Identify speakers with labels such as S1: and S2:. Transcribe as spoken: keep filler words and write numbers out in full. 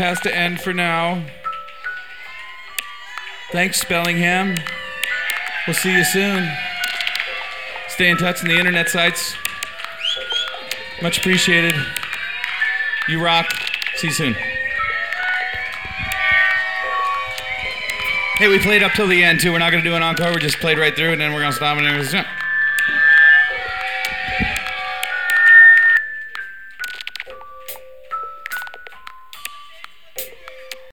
S1: has to end for now. Thanks, Bellingham. We'll see you soon. Stay in touch on the internet sites. Much appreciated. You rock. See you soon. Hey, we played up till the end, too. We're not going to do an encore. We just played right through, and then we're going to stop and everything.